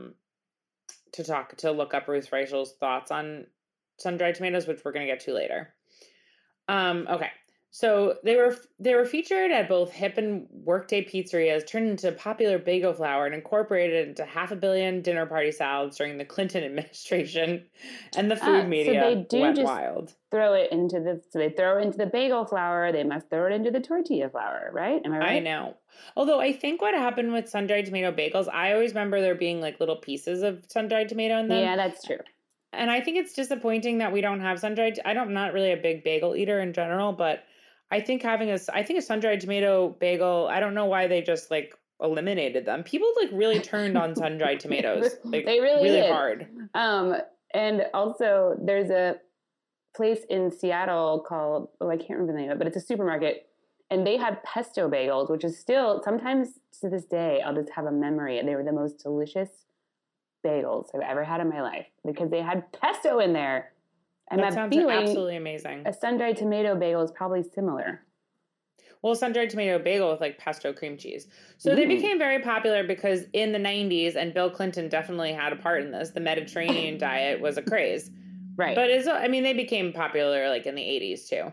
look up Ruth Reichl's thoughts on sun-dried tomatoes, which we're going to get to later. Okay. So they were featured at both hip and workday pizzerias, turned into popular bagel flour, and incorporated into 500 million dinner party salads during the Clinton administration, and the food media went wild. Throw it into they throw it into the bagel flour. They must throw it into the tortilla flour, right? Am I right? I know. Although I think what happened with sun-dried tomato bagels, I always remember there being like little pieces of sun-dried tomato in them. Yeah, that's true. And I think it's disappointing that we don't have sun-dried. I'm not really a big bagel eater in general, but I think a sun-dried tomato bagel, I don't know why they just like eliminated them. People like really turned on sun-dried tomatoes. Like they really hard. And also there's a place in Seattle called, I can't remember the name of it, but it's a supermarket. And they had pesto bagels, which is still, sometimes to this day, I'll just have a memory. They were the most delicious bagels I've ever had in my life because they had pesto in there. And that sounds absolutely amazing. A sun-dried tomato bagel is probably similar. Well, sun-dried tomato bagel with like pesto cream cheese. So they became very popular because in the 90s, and Bill Clinton definitely had a part in this, the Mediterranean diet was a craze. Right. But they became popular like in the 80s too.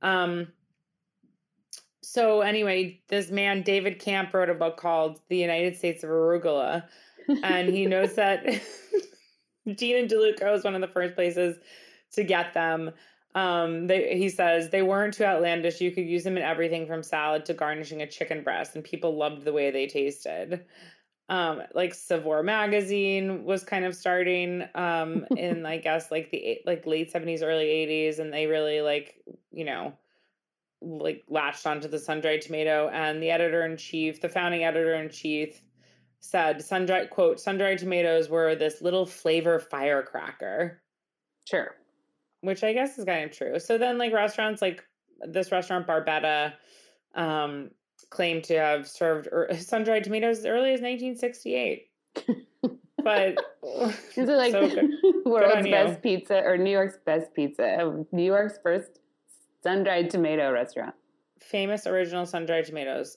So anyway, this man, David Camp, wrote a book called The United States of Arugula. And he knows that Gene and DeLuca was one of the first places to get them. He says they weren't too outlandish. You could use them in everything from salad to garnishing a chicken breast, and people loved the way they tasted. Like Savor magazine was kind of starting in I guess like the late 70s, early 80s, and they really like latched onto the sun-dried tomato, and the founding editor-in-chief said quote, sun-dried tomatoes were this little flavor firecracker. Sure. Which I guess is kind of true. So then like restaurants like this restaurant Barbetta claimed to have served sun-dried tomatoes as early as 1968. But is it like so world's best pizza or New York's best pizza? New York's first sun-dried tomato restaurant. Famous original sun-dried tomatoes.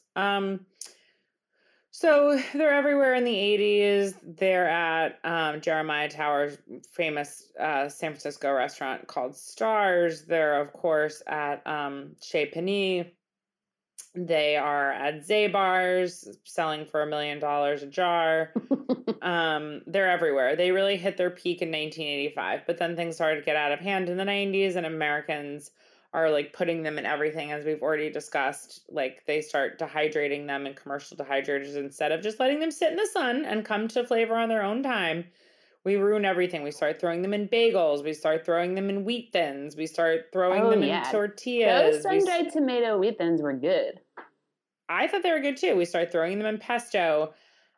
So they're everywhere in the 80s. They're at Jeremiah Tower's famous San Francisco restaurant called Stars. They're, of course, at Chez Panisse. They are at Zabar's, selling for $1 million a jar. They're everywhere. They really hit their peak in 1985, but then things started to get out of hand in the 90s, and Americans are like putting them in everything, as we've already discussed. Like they start dehydrating them in commercial dehydrators instead of just letting them sit in the sun and come to flavor on their own time. We ruin everything. We start throwing them in bagels. We start throwing them in wheat thins. We start throwing them in tortillas. Those sun-dried tomato wheat thins were good. I thought they were good too. We start throwing them in pesto.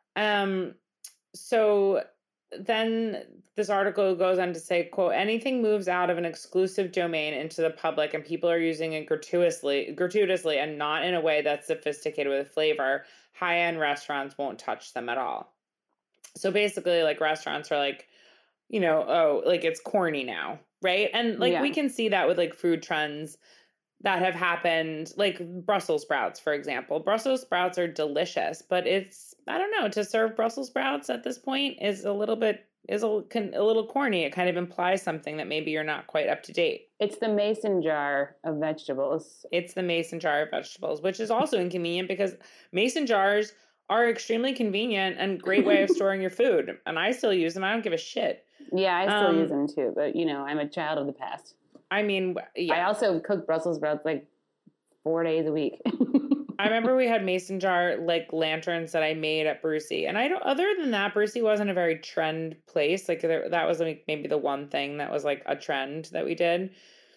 So then this article goes on to say, quote, anything moves out of an exclusive domain into the public and people are using it gratuitously and not in a way that's sophisticated with flavor, high-end restaurants won't touch them at all. So basically, like, restaurants are like, you know, oh, like, it's corny now, right? And, like, we can see that with, like, food trends that have happened, like Brussels sprouts, for example. Brussels sprouts are delicious, but it's, I don't know, to serve Brussels sprouts at this point is a little corny. It kind of implies something that maybe you're not quite up to date. It's the mason jar of vegetables. It's the mason jar of vegetables, which is also inconvenient because mason jars are extremely convenient and great way of storing your food. And I still use them. I don't give a shit. Yeah, I still use them too, but you know, I'm a child of the past. I mean, yeah. I also cook Brussels sprouts like 4 days a week. I remember we had mason jar like lanterns that I made at Brucey, and other than that, Brucey wasn't a very trend place. Like that was like maybe the one thing that was like a trend that we did,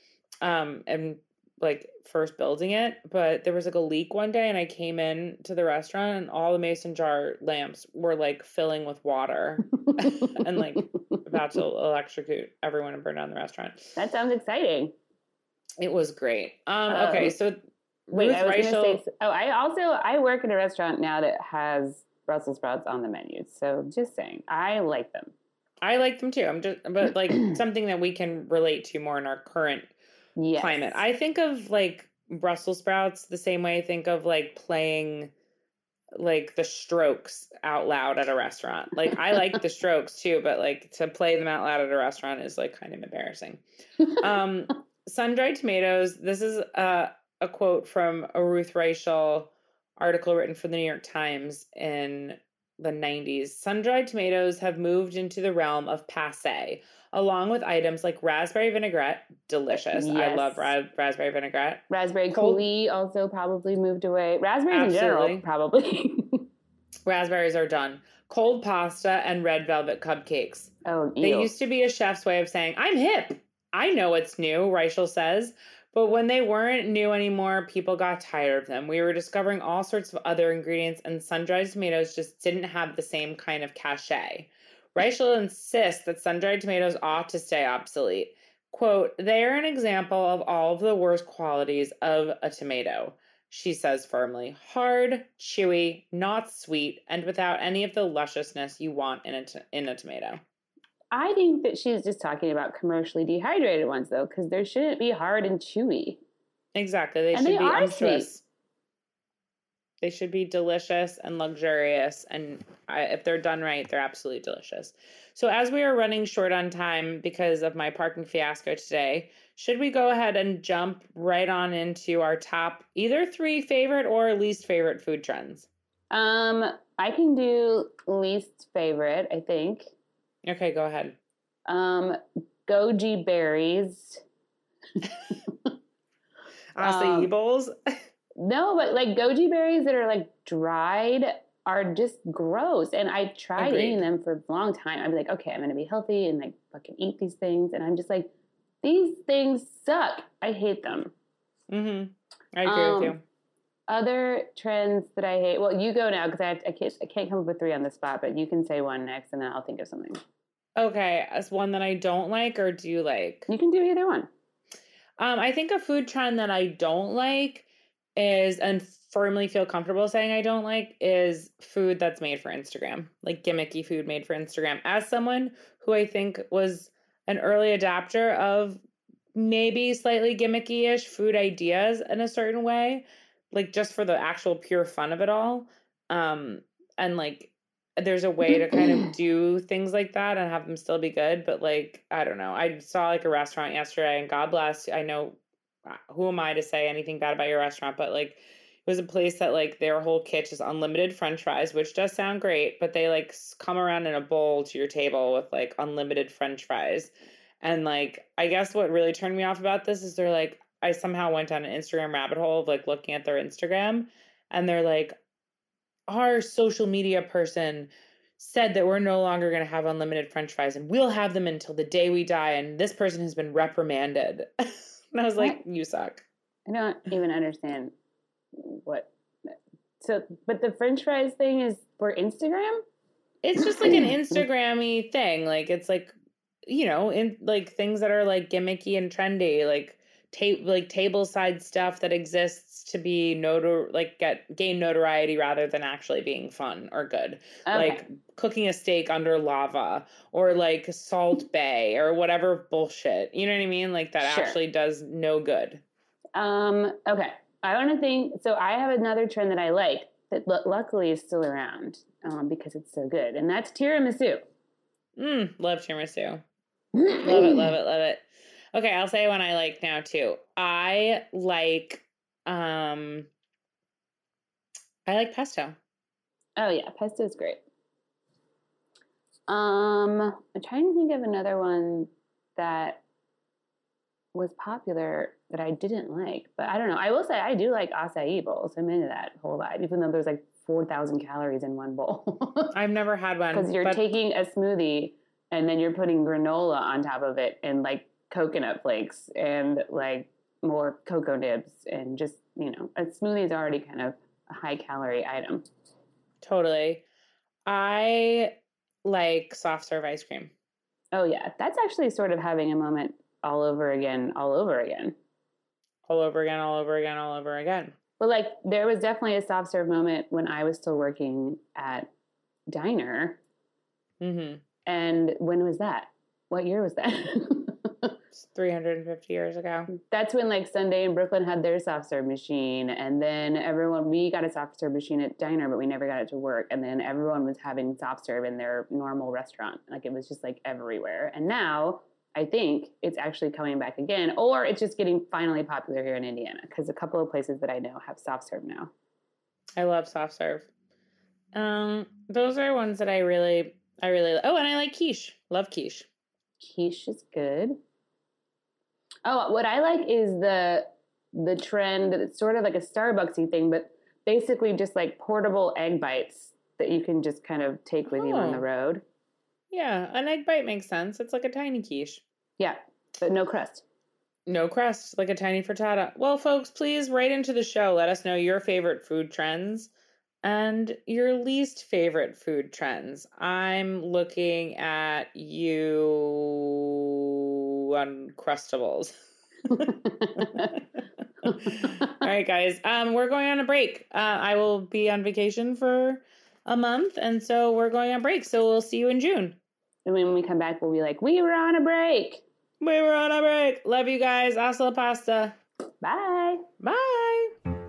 and like first building it. But there was like a leak one day, and I came in to the restaurant, and all the mason jar lamps were like filling with water, and like about to electrocute everyone and burn down the restaurant. That sounds exciting. It was great. Okay, so wait, I was going to say. I work in a restaurant now that has Brussels sprouts on the menu. So just saying, I like them. I like them too. But like something that we can relate to more in our current climate. I think of like Brussels sprouts the same way I think of like playing like the Strokes out loud at a restaurant. Like I like the Strokes too, but like to play them out loud at a restaurant is like kind of embarrassing. Sun-dried tomatoes. This is a quote from a Ruth Reichel article written for the New York Times in the 90s. Sun-dried tomatoes have moved into the realm of passé, along with items like raspberry vinaigrette, delicious. Yes. I love raspberry vinaigrette. Raspberry coulis also probably moved away. Raspberries in general, probably. Raspberries are done. Cold pasta and red velvet cupcakes. Oh, ew. They used to be a chef's way of saying, I'm hip. I know what's new, Reichel says. But when they weren't new anymore, people got tired of them. We were discovering all sorts of other ingredients, and sun-dried tomatoes just didn't have the same kind of cachet. Reichel insists that sun-dried tomatoes ought to stay obsolete. Quote, they are an example of all of the worst qualities of a tomato, she says firmly. Hard, chewy, not sweet, and without any of the lusciousness you want in a tomato. I think that she's just talking about commercially dehydrated ones, though, because they shouldn't be hard and chewy. Exactly. They should be unctuous. They should be delicious and luxurious. And if they're done right, they're absolutely delicious. So as we are running short on time because of my parking fiasco today, should we go ahead and jump right on into our top either 3 favorite or least favorite food trends? I can do least favorite, I think. Okay, go ahead. Goji berries. Acai bowls? No, but like goji berries that are like dried are just gross. And I tried eating them for a long time. I'd be like, okay, I'm going to be healthy and like fucking eat these things. And I'm just like, these things suck. I hate them. Mm-hmm. I agree with you. Other trends that I hate. Well, you go now because I can't come up with 3 on the spot, but you can say one next, and then I'll think of something. Okay, as one that I don't like, or do you like? You can do either one. I think a food trend that I don't like is, and firmly feel comfortable saying I don't like, is food that's made for Instagram, like gimmicky food made for Instagram. As someone who I think was an early adapter of maybe slightly gimmicky-ish food ideas in a certain way, like just for the actual pure fun of it all. And like, there's a way to kind of do things like that and have them still be good. But like, I don't know. I saw like a restaurant yesterday, and God bless, I know, who am I to say anything bad about your restaurant, but like, it was a place that like their whole kitchen is unlimited French fries, which does sound great, but they like come around in a bowl to your table with like unlimited French fries. And like, I guess what really turned me off about this is they're like, I somehow went down an Instagram rabbit hole of like looking at their Instagram, and they're like, our social media person said that we're no longer going to have unlimited French fries, and we'll have them until the day we die. And this person has been reprimanded. And I was like, you suck. I don't even understand what. So, but the French fries thing is for Instagram? It's just like an Instagram-y thing. Like, it's like, you know, in like things that are like gimmicky and trendy, like table side stuff that exists to be gain notoriety rather than actually being fun or good. Okay. Like cooking a steak under lava, or like Salt Bae, or whatever bullshit. You know what I mean? Like that actually does no good. Okay. I want to think. So I have another trend that I like that luckily is still around because it's so good, and that's tiramisu. Love tiramisu. Love it, love it, love it. Okay, I'll say one I like now too. I like pesto. Oh yeah, pesto is great. I'm trying to think of another one that was popular that I didn't like, but I don't know. I will say I do like acai bowls. I'm into that whole vibe, even though there's like 4,000 calories in one bowl. I've never had one. Because you're taking a smoothie and then you're putting granola on top of it, and like coconut flakes and like more cocoa nibs, and just, you know, a smoothie is already kind of a high calorie item. Totally. I like soft serve ice cream. Oh yeah. That's actually sort of having a moment all over again. All over again, all over again, all over again. But like, there was definitely a soft serve moment when I was still working at Diner. Mm-hmm. And when was that? What year was that? 350 years ago. That's when like Sunday in Brooklyn had their soft serve machine, and then we got a soft serve machine at Diner, but we never got it to work. And then everyone was having soft serve in their normal restaurant. Like, it was just like everywhere. And now I think it's actually coming back again, or it's just getting finally popular here in Indiana, because a couple of places that I know have soft serve now. I love soft serve. Those are ones that I really. Oh, and I like quiche. Love quiche. Quiche is good. Oh, what I like is the trend. It's sort of like a Starbucksy thing, but basically just like portable egg bites that you can just kind of take with you on the road. Yeah, an egg bite makes sense. It's like a tiny quiche. Yeah, but no crust. No crust, like a tiny frittata. Well, folks, please write into the show. Let us know your favorite food trends and your least favorite food trends. I'm looking at you, Uncrustables. All right, guys. We're going on a break. I will be on vacation for a month, and so we're going on break. So we'll see you in June. And when we come back, we'll be like, we were on a break. We were on a break. Love you guys. Hasta la pasta. Bye. Bye.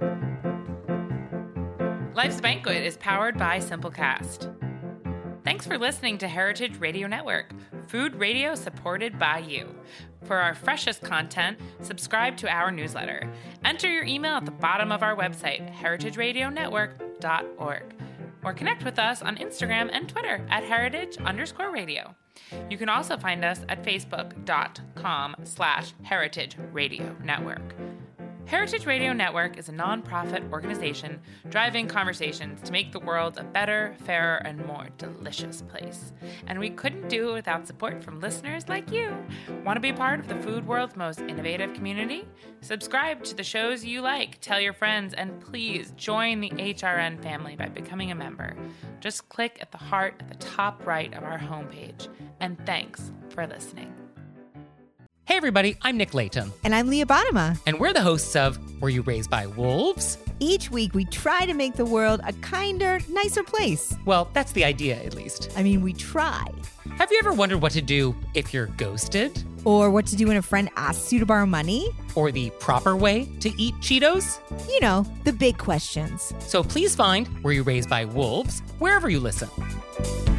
Life's Banquet is powered by Simplecast. Thanks for listening to Heritage Radio Network, food radio supported by you. For our freshest content, subscribe to our newsletter. Enter your email at the bottom of our website, heritageradionetwork.org. Or connect with us on Instagram and Twitter at heritage_radio. You can also find us at facebook.com/Heritage Radio Network. Heritage Radio Network is a nonprofit organization driving conversations to make the world a better, fairer, and more delicious place. And we couldn't do it without support from listeners like you. Want to be part of the food world's most innovative community? Subscribe to the shows you like, tell your friends, and please join the HRN family by becoming a member. Just click at the heart at the top right of our homepage. And thanks for listening. Hey everybody, I'm Nick Layton. And I'm Leah Bottima. And we're the hosts of Were You Raised by Wolves? Each week we try to make the world a kinder, nicer place. Well, that's the idea, at least. I mean, we try. Have you ever wondered what to do if you're ghosted? Or what to do when a friend asks you to borrow money? Or the proper way to eat Cheetos? You know, the big questions. So please find Were You Raised by Wolves wherever you listen.